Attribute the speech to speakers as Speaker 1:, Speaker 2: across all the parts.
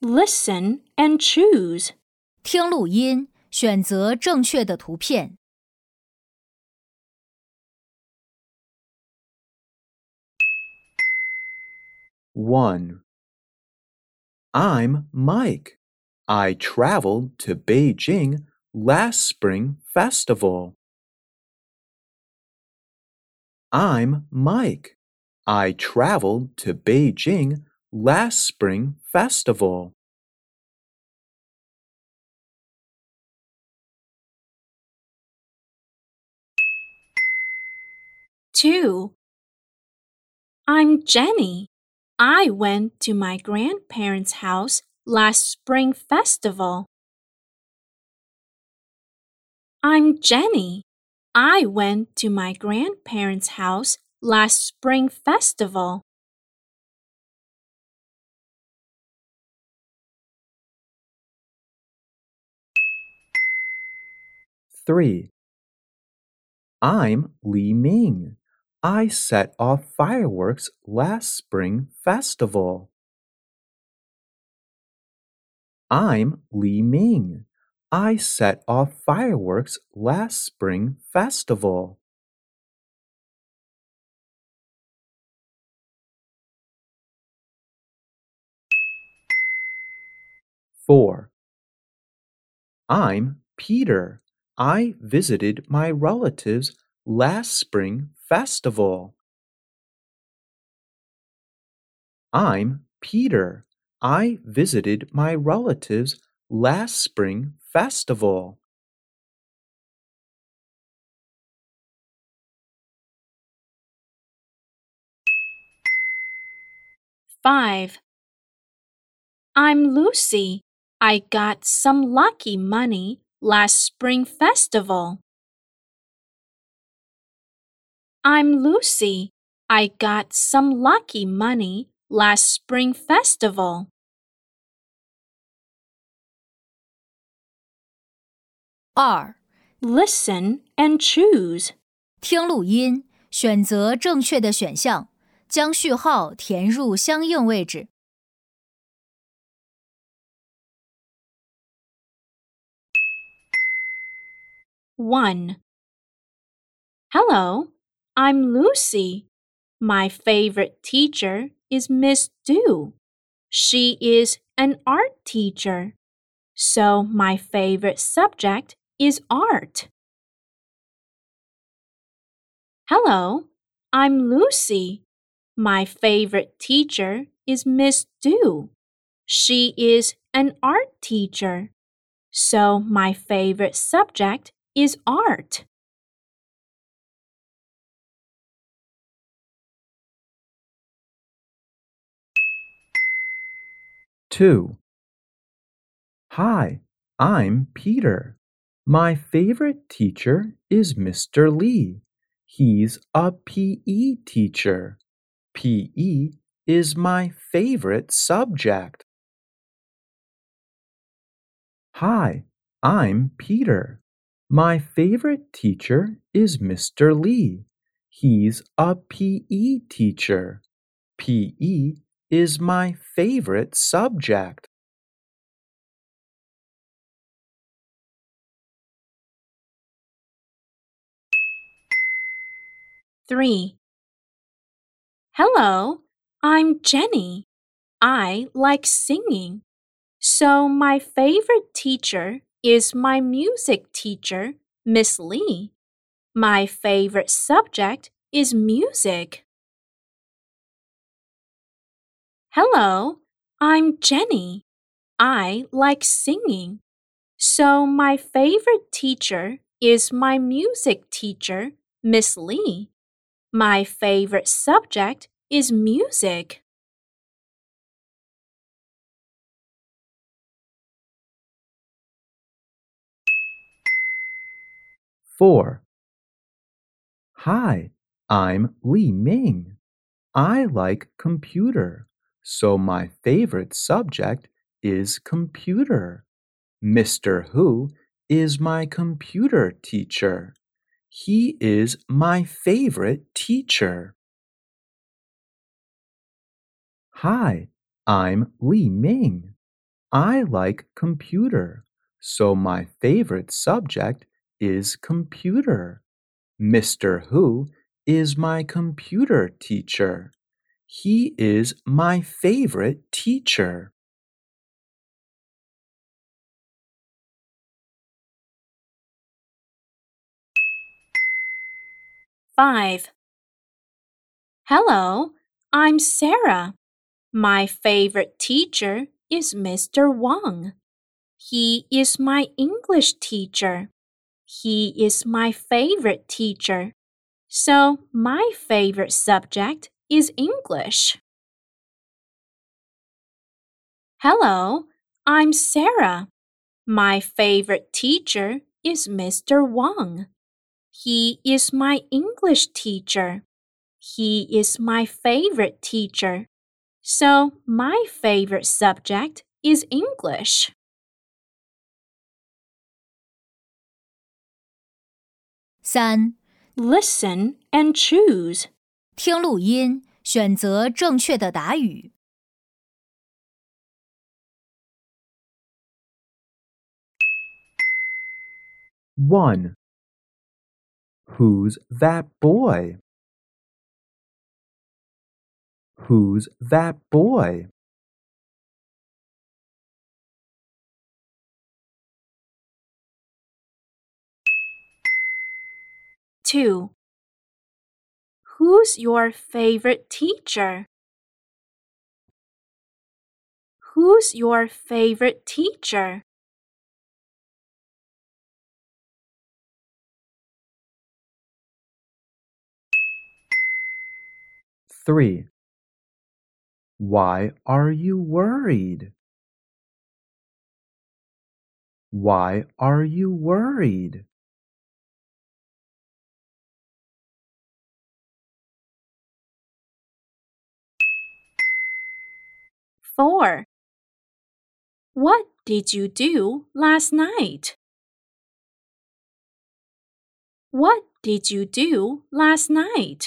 Speaker 1: Listen and choose.
Speaker 2: 听录音，选择正确的图片。
Speaker 3: 1. I'm Mike. I traveled to Beijing last spring festival. I'm Mike. I traveled to Beijing last spring festival.
Speaker 1: 2. I'm Jenny. I went to my grandparents' house last spring festival. I'm Jenny. I went to my grandparents' house last spring festival.
Speaker 3: 3. I'm Li Ming. I set off fireworks last spring festival. I'm Li Ming. I set off fireworks last spring festival. 4. I'm Peter. I visited my relatives last spring festival. I'm Peter. I visited my relatives last spring festival.
Speaker 1: 5. I'm Lucy. I got some lucky money last spring festival. I'm Lucy. I got some lucky money last spring festival.
Speaker 2: 2.
Speaker 1: Listen and choose.
Speaker 2: 听录音，选择正确的选项，将序号填入相应位置。
Speaker 1: 1. Hello, I'm Lucy. My favorite teacher is Miss Du. She is an art teacher, so my favorite subject is art. Hello, I'm Lucy. My favorite teacher is Miss Du. She is an art teacher, so my favorite subject is art.
Speaker 3: 2. Hi, I'm Peter. My favorite teacher is Mr. Lee. He's a PE teacher. PE is my favorite subject. Hi, I'm Peter. My favorite teacher is Mr. Lee. He's a PE teacher. PE is my favorite subject.
Speaker 1: 3. Hello, I'm Jenny. I like singing, so my favorite teacher is my music teacher, Miss Lee. My favorite subject is music. Hello, I'm Jenny. I like singing, so my favorite teacher is my music teacher, Miss Lee. My favorite subject is music.
Speaker 3: 4. Hi, I'm Li Ming. I like computer, so my favorite subject is computer. Mr. Hu is my computer teacher. He is my favorite teacher. Hi, I'm Li Ming. I like computer, so my favorite subject is computer. Mr. Hu is my computer teacher. He is my favorite teacher.
Speaker 1: Five. Hello, I'm Sarah. My favorite teacher is Mr. Wang. He is my English teacher. He is my favorite teacher. So my favorite subject is English. Hello, I'm Sarah. My favorite teacher is Mr. Wang. He is my English teacher. He is my favorite teacher. So my favorite subject is English.
Speaker 2: 3.
Speaker 1: Listen and choose.
Speaker 2: 听录音，选择正确的答语。
Speaker 3: 1. Who's that boy? Who's that boy?
Speaker 1: 2. Who's your favorite teacher? Who's your favorite teacher?
Speaker 3: 3. Why are you worried? Why are you worried?
Speaker 1: 4. What did you do last night? What did you do last night?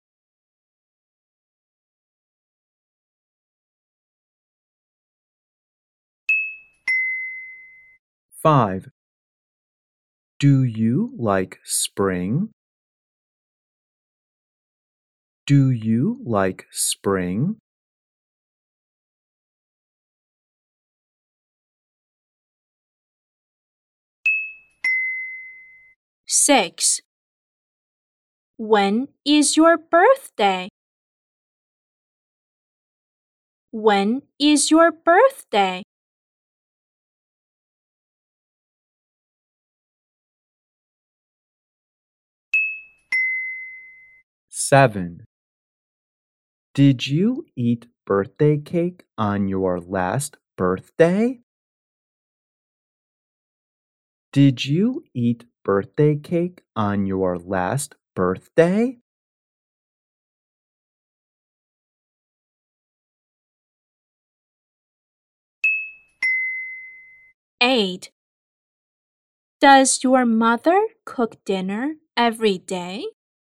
Speaker 3: 5. Do you like spring? Do you like spring?
Speaker 1: 6. When is your birthday? When is your birthday?
Speaker 3: 7. Did you eat birthday cake on your last birthday? Did you eat birthday cake on your last birthday?
Speaker 1: 8. Does your mother cook dinner every day?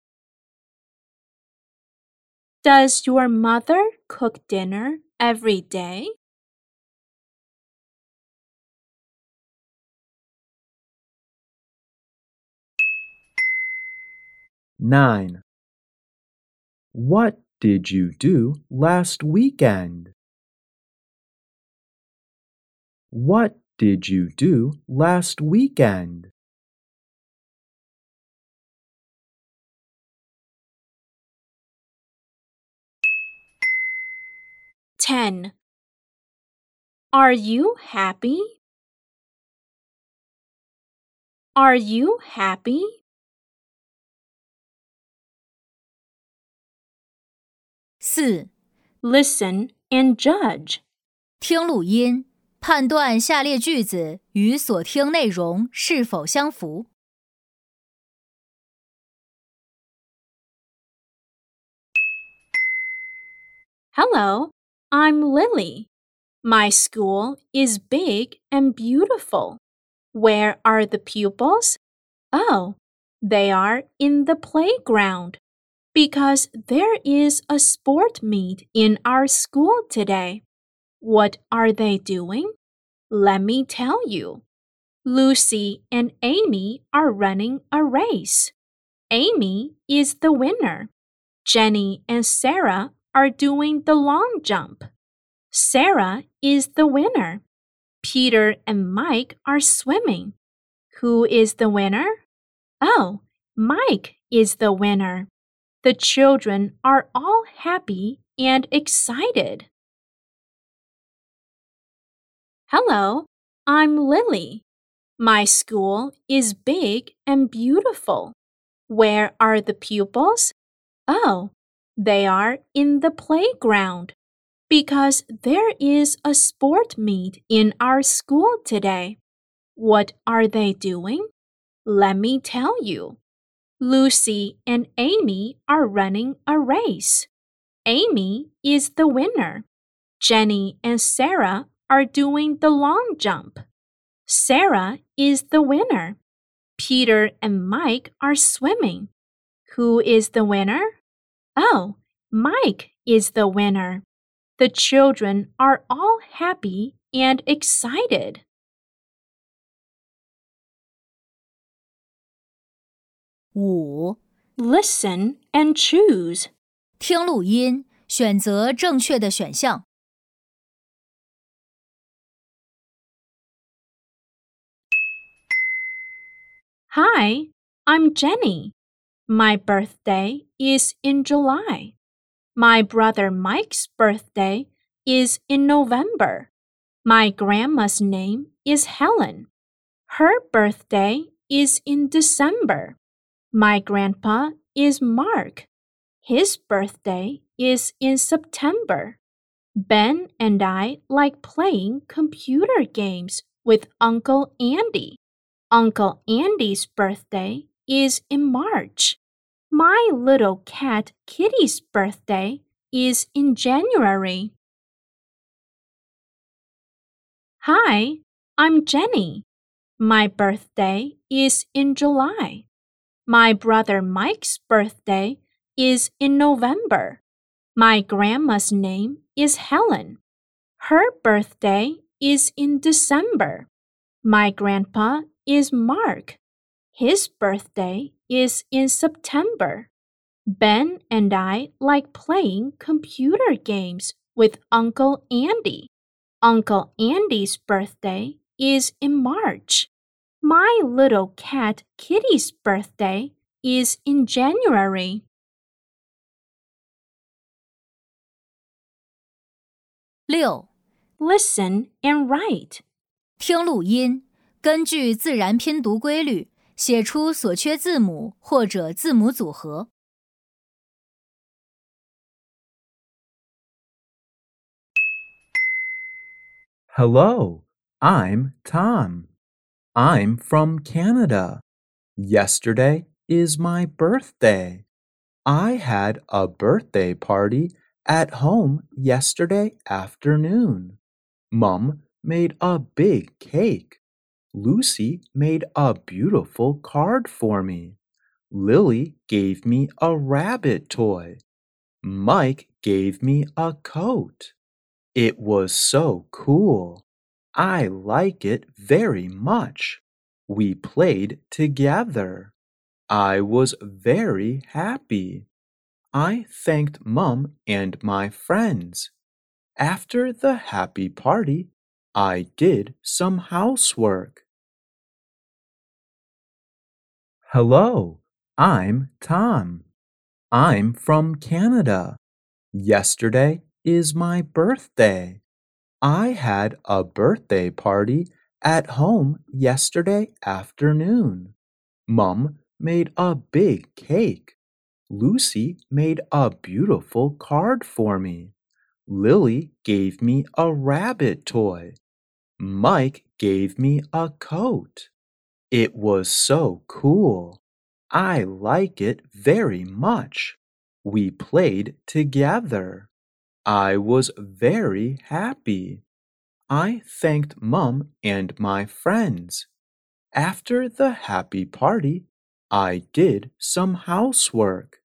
Speaker 1: Does your mother cook dinner every day?
Speaker 3: 9. What did you do last weekend? What did you do last weekend?
Speaker 1: 10. Are you happy? Are you happy?
Speaker 2: 4.
Speaker 1: Listen and judge.
Speaker 2: 听录音，判断下列句子与所听内容是否相符。
Speaker 1: Hello, I'm Lily. My school is big and beautiful. Where are the pupils? Oh, they are in the playground. Because there is a sport meet in our school today. What are they doing? Let me tell you. Lucy and Amy are running a race. Amy is the winner. Jenny and Sarah are doing the long jump. Sarah is the winner. Peter and Mike are swimming. Who is the winner? Oh, Mike is the winner. The children are all happy and excited. Hello, I'm Lily. My school is big and beautiful. Where are the pupils? Oh, they are in the playground because there is a sport meet in our school today. What are they doing? Let me tell you. Lucy and Amy are running a race. Amy is the winner. Jenny and Sarah are doing the long jump. Sarah is the winner. Peter and Mike are swimming. Who is the winner? Oh, Mike is the winner. The children are all happy and excited.
Speaker 2: 5.
Speaker 1: Listen and choose.
Speaker 2: 听录音，选择正确的选项。
Speaker 1: Hi, I'm Jenny. My birthday is in July. My brother Mike's birthday is in November. My grandma's name is Helen. Her birthday is in December. My grandpa is Mark. His birthday is in September. Ben and I like playing computer games with Uncle Andy. Uncle Andy's birthday is in March. My little cat Kitty's birthday is in January. Hi, I'm Jenny. My birthday is in July. My brother Mike's birthday is in November. My grandma's name is Helen. Her birthday is in December. My grandpa is Mark. His birthday is in September. Ben and I like playing computer games with Uncle Andy. Uncle Andy's birthday is in March. My little cat Kitty's birthday is in January.
Speaker 2: 6.
Speaker 1: Listen and write.
Speaker 2: 听录音，根据自然拼读规律，写出所缺字母或者字母组合。
Speaker 3: Hello, I'm Tom. I'm from Canada. Yesterday is my birthday. I had a birthday party at home yesterday afternoon. Mum made a big cake. Lucy made a beautiful card for me. Lily gave me a rabbit toy. Mike gave me a coat. It was so cool. I like it very much. We played together. I was very happy. I thanked Mum and my friends. After the happy party, I did some housework. Hello, I'm Tom. I'm from Canada. Yesterday is my birthday. I had a birthday party at home yesterday afternoon. Mum made a big cake. Lucy made a beautiful card for me. Lily gave me a rabbit toy. Mike gave me a coat. It was so cool. I like it very much. We played together. I was very happy. I thanked Mum and my friends. After the happy party, I did some housework.